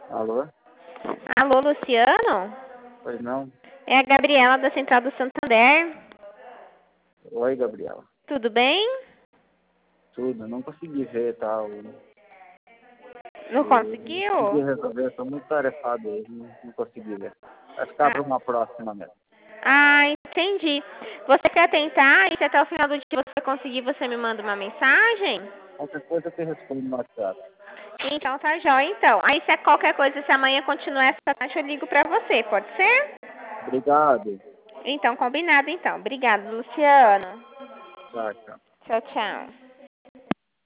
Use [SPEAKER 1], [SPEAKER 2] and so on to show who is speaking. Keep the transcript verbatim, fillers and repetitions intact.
[SPEAKER 1] Alô?
[SPEAKER 2] Alô, Luciano?
[SPEAKER 1] Pois não?
[SPEAKER 2] É a Gabriela da Central do Santander.
[SPEAKER 1] Oi, Gabriela.
[SPEAKER 2] Tudo bem?
[SPEAKER 1] Tudo, não consegui ver tal.
[SPEAKER 2] Não
[SPEAKER 1] Não consegui
[SPEAKER 2] conseguiu?
[SPEAKER 1] resolver, estou muito tarefado hoje, não, não consegui ver. Vai ficar para
[SPEAKER 2] Ah,
[SPEAKER 1] uma próxima mesmo.
[SPEAKER 2] ah, entendi. Você quer tentar e se até o final do dia você conseguir, você me manda uma mensagem?
[SPEAKER 1] Qualquer coisa eu te respondo no WhatsApp.
[SPEAKER 2] Então tá jóia, então. Aí se é qualquer coisa, se amanhã continuar essa taxa, eu ligo pra você, pode ser?
[SPEAKER 1] Obrigado.
[SPEAKER 2] Então, combinado então. Obrigada, Luciano.
[SPEAKER 1] Tchau, tchau.
[SPEAKER 2] Tchau, tchau.